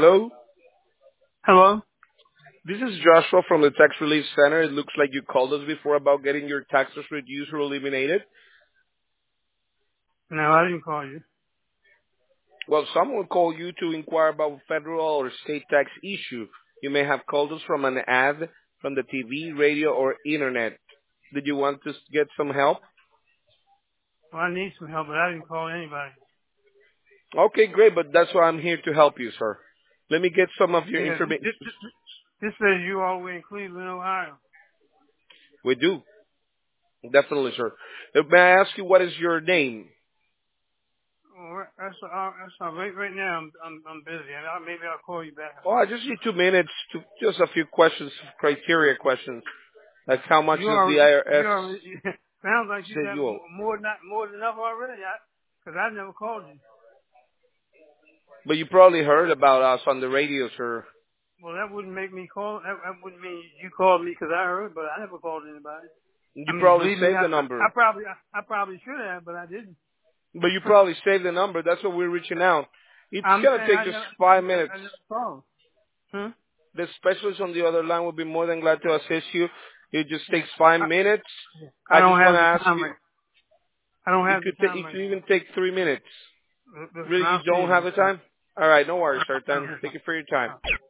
Hello, Hello? this is Joshua from the Tax Relief Center. It looks like you called us before about getting your taxes reduced or eliminated. No, I didn't call you. Well, someone called you to inquire about federal or state tax issue. You may have called us from an ad from the TV, radio, or internet. Did you want to get some help? Well, I need some help, but I didn't call anybody. Okay, great, but that's why I'm here to help you, sir. Let me get some of your Yeah, information. this says you all the way in Cleveland, Ohio. We do, definitely, sir. May I ask you what is your name? Well, that's all right. Right now, I'm busy. Maybe I'll call you back. Oh, I just need 2 minutes to just a few questions, criteria questions, like how much does the You IRS already, sounds like you say got you owe? more than enough already. Because I never called you. But you probably heard about us on the radio, sir. Well, that wouldn't make me call. That wouldn't mean you called me because I heard, but I never called anybody. I You mean, probably believe me, saved the number. I probably should have, but I didn't. But you probably saved the number. That's what we're reaching out. It's I'm gonna saying take just 5 minutes. I never called. Hmm? The specialist on the other line will be more than glad to assist you. It just Yeah. takes 5 minutes. I I don't just want have to the ask time you. right. I don't have the time It right could now. even take 3 minutes. Listen, Really, you I'll see don't you have the next time. time? All right, no worries, sir. Then thank you for your time.